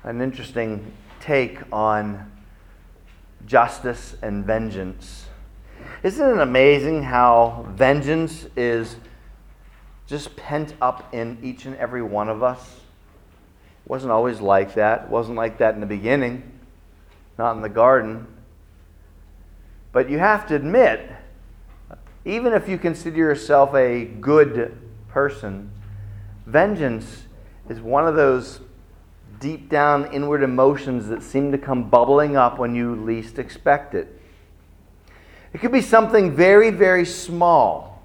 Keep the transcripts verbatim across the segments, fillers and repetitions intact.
an interesting take on justice and vengeance. Isn't it amazing how vengeance is just pent up in each and every one of us? It wasn't always like that. It wasn't like that in the beginning, not in the garden. But you have to admit, even if you consider yourself a good person, vengeance is one of those deep down inward emotions that seem to come bubbling up when you least expect it. It could be something very, very small,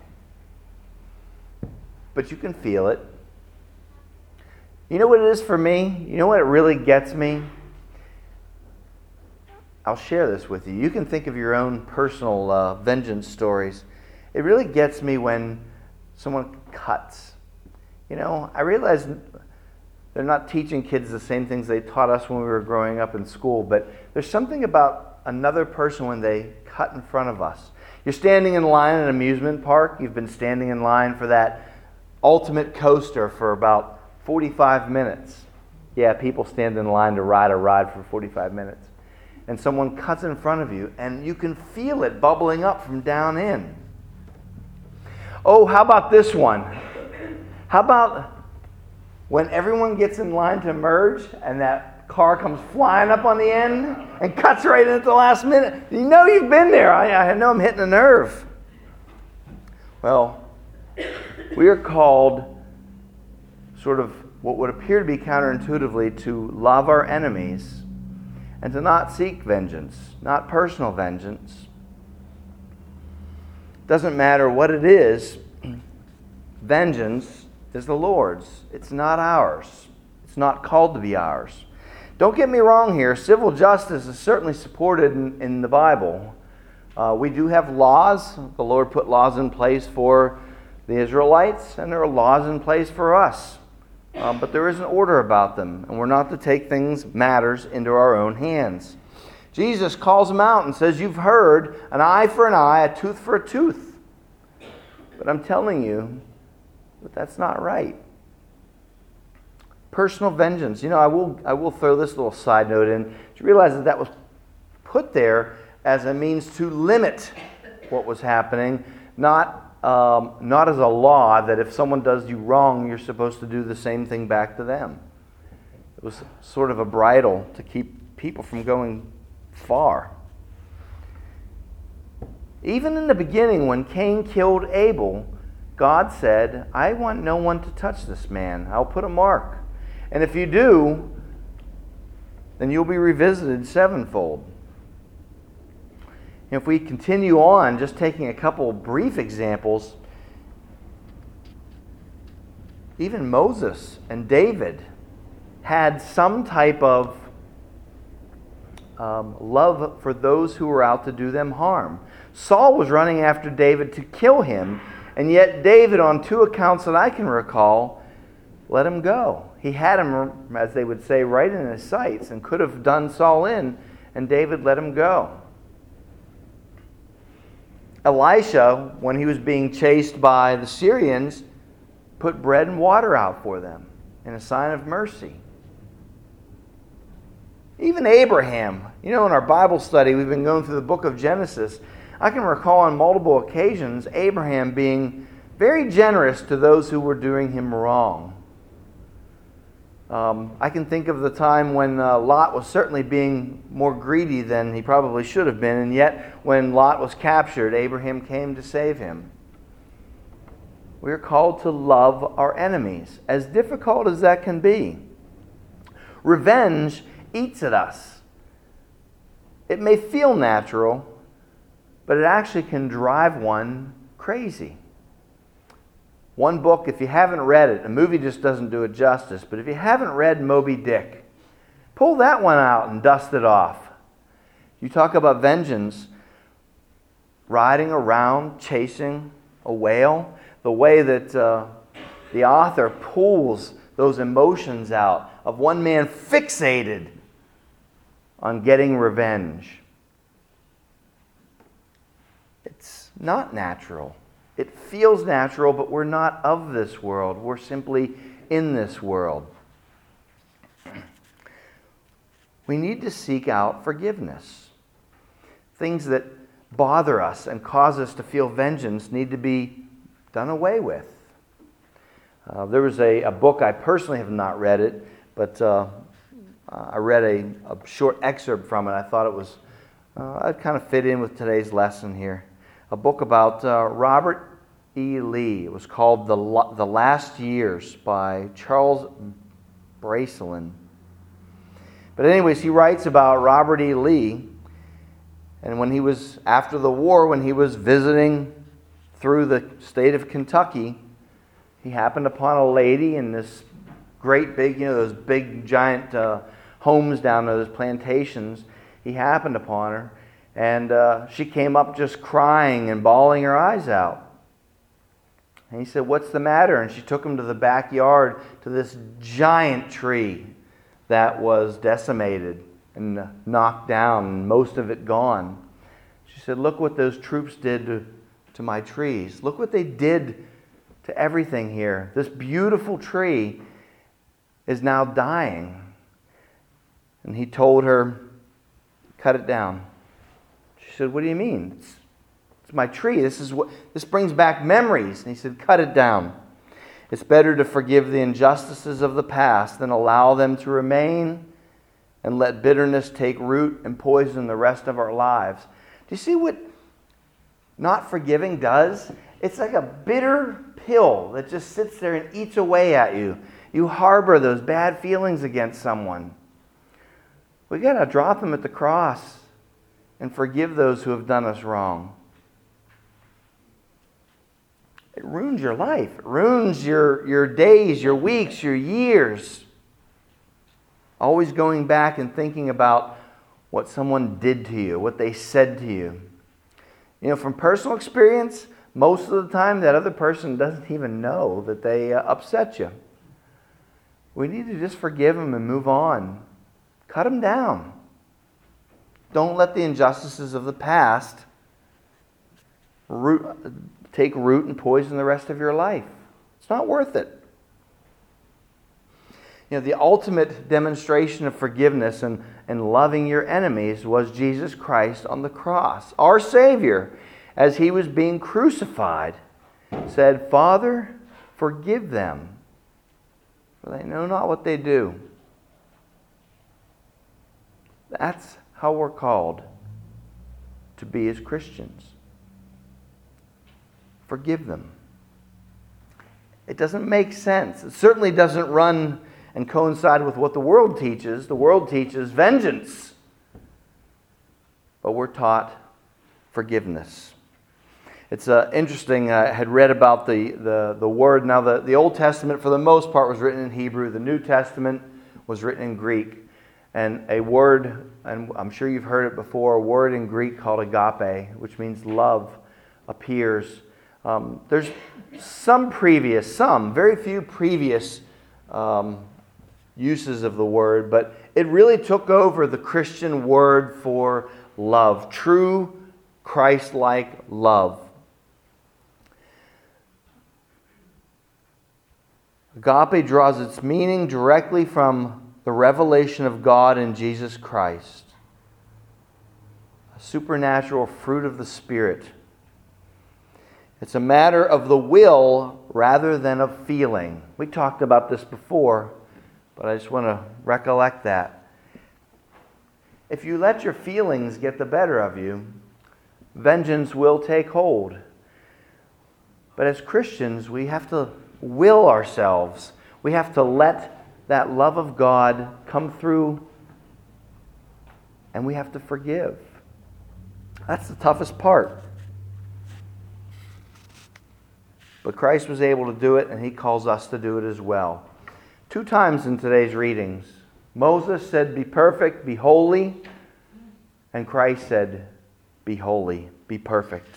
but you can feel it. You know what it is for me? You know what it really gets me? I'll share this with you. You can think of your own personal uh, vengeance stories. It really gets me when someone cuts. You know, I realize they're not teaching kids the same things they taught us when we were growing up in school, but there's something about another person when they cut in front of us. You're standing in line at an amusement park. You've been standing in line for that ultimate coaster for about forty-five minutes. Yeah, people stand in line to ride a ride for forty-five minutes. And someone cuts in front of you, and you can feel it bubbling up from down in. Oh, how about this one? How about when everyone gets in line to merge and that car comes flying up on the end and cuts right in at the last minute? You know you've been there. I, I know I'm hitting a nerve. Well, we are called sort of what would appear to be counterintuitively to love our enemies and to not seek vengeance, not personal vengeance. Doesn't matter what it is, vengeance is the Lord's. It's not ours. It's not called to be ours. Don't get me wrong here. Civil justice is certainly supported in, in the Bible. Uh, we do have laws. The Lord put laws in place for the Israelites, and there are laws in place for us. Um, but there is an order about them, and we're not to take things, matters, into our own hands. Jesus calls them out and says, you've heard an eye for an eye, a tooth for a tooth. But I'm telling you that that's not right. Personal vengeance. You know, I will I will throw this little side note in. To realize that that was put there as a means to limit what was happening, not Um, not as a law that if someone does you wrong, you're supposed to do the same thing back to them. It was sort of a bridle to keep people from going far. Even in the beginning, when Cain killed Abel, God said, I want no one to touch this man. I'll put a mark. And if you do, then you'll be revisited sevenfold. If we continue on, just taking a couple brief examples, even Moses and David had some type of um, love for those who were out to do them harm. Saul was running after David to kill him, and yet David, on two accounts that I can recall, let him go. He had him, as they would say, right in his sights and could have done Saul in, and David let him go. Elisha, when he was being chased by the Syrians, put bread and water out for them in a sign of mercy. Even Abraham, you know, in our Bible study, we've been going through the book of Genesis. I can recall on multiple occasions Abraham being very generous to those who were doing him wrong. Um, I can think of the time when uh, Lot was certainly being more greedy than he probably should have been, and yet when Lot was captured, Abraham came to save him. We are called to love our enemies, as difficult as that can be. Revenge eats at us. It may feel natural, but it actually can drive one crazy. One book, if you haven't read it, a movie just doesn't do it justice, but if you haven't read Moby Dick, pull that one out and dust it off. You talk about vengeance, riding around, chasing a whale, the way that uh, the author pulls those emotions out of one man fixated on getting revenge. It's not natural. It feels natural, but we're not of this world. We're simply in this world. We need to seek out forgiveness. Things that bother us and cause us to feel vengeance need to be done away with. Uh, there was a, a book, I personally have not read it, but uh, I read a, a short excerpt from it. I thought it was, uh, I'd kind of fit in with today's lesson here. A book about uh, Robert E. Lee. It was called The, the Last Years by Charles Bracelin. But anyways, he writes about Robert E. Lee, and when he was, after the war, when he was visiting through the state of Kentucky, he happened upon a lady in this great big, you know, those big giant uh, homes down there, those plantations. He happened upon her, and uh, she came up just crying and bawling her eyes out. And he said, "What's the matter?" And she took him to the backyard to this giant tree that was decimated and knocked down, and most of it gone. She said, "Look what those troops did to, to my trees. Look what they did to everything here. This beautiful tree is now dying." And he told her, "Cut it down." She said, "What do you mean? It's, it's my tree. This is what this brings back memories." And he said, "Cut it down. It's better to forgive the injustices of the past than allow them to remain and let bitterness take root and poison the rest of our lives." Do you see what not forgiving does? It's like a bitter pill that just sits there and eats away at you. You harbor those bad feelings against someone. We got to drop them at the cross and forgive those who have done us wrong. It ruins your life. It ruins your, your days, your weeks, your years. Always going back and thinking about what someone did to you, what they said to you. You know, from personal experience, most of the time that other person doesn't even know that they uh, upset you. We need to just forgive them and move on. Cut them down. Don't let the injustices of the past root, take root and poison the rest of your life. It's not worth it. You know, the ultimate demonstration of forgiveness and, and loving your enemies was Jesus Christ on the cross. Our Savior, as He was being crucified, said, "Father, forgive them, for they know not what they do." That's how we're called to be as Christians. Forgive them. It doesn't make sense. It certainly doesn't run and coincide with what the world teaches. The world teaches vengeance. But we're taught forgiveness. It's uh, interesting. I had read about the, the, the word. Now, the, the Old Testament, for the most part, was written in Hebrew. The New Testament was written in Greek. And a word, and I'm sure you've heard it before, a word in Greek called agape, which means love, appears. Um, there's some previous, some, very few previous um, uses of the word, but it really took over the Christian word for love, true Christ-like love. Agape draws its meaning directly from the revelation of God in Jesus Christ, a supernatural fruit of the Spirit. It's a matter of the will rather than of feeling. We talked about this before, but I just want to recollect that. If you let your feelings get the better of you, vengeance will take hold. But as Christians, we have to will ourselves. We have to let that love of God come through, and we have to forgive. That's the toughest part. But Christ was able to do it, and He calls us to do it as well. Two times in today's readings, Moses said, "Be perfect, be holy," and Christ said, "Be holy, be perfect."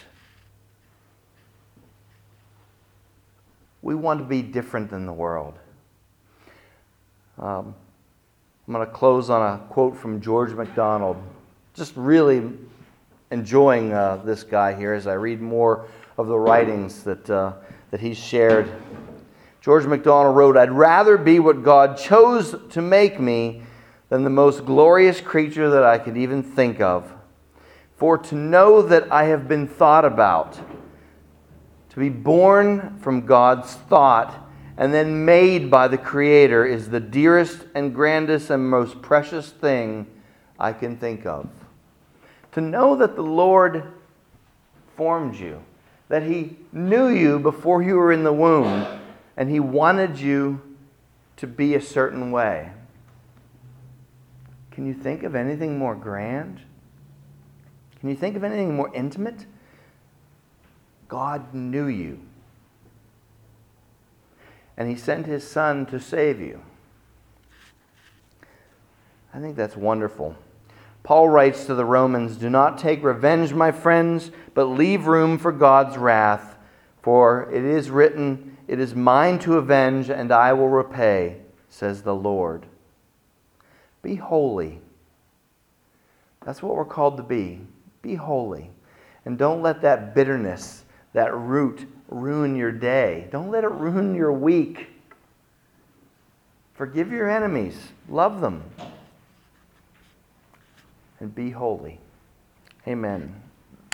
We want to be different than the world. Um, I'm going to close on a quote from George MacDonald. Just really enjoying uh, this guy here as I read more of the writings that uh, that he's shared. George MacDonald wrote, "I'd rather be what God chose to make me than the most glorious creature that I could even think of. For to know that I have been thought about, to be born from God's thought and then made by the Creator, is the dearest and grandest and most precious thing I can think of. To know that the Lord formed you, that He knew you before you were in the womb, and He wanted you to be a certain way. Can you think of anything more grand? Can you think of anything more intimate? God knew you. And He sent His Son to save you. I think that's wonderful. Paul writes to the Romans, "Do not take revenge, my friends, but leave room for God's wrath. For it is written, 'It is mine to avenge, and I will repay,' says the Lord." Be holy. That's what we're called to be. Be holy. And don't let that bitterness, that root, ruin your day. Don't let it ruin your week. Forgive your enemies. Love them. And be holy. Amen.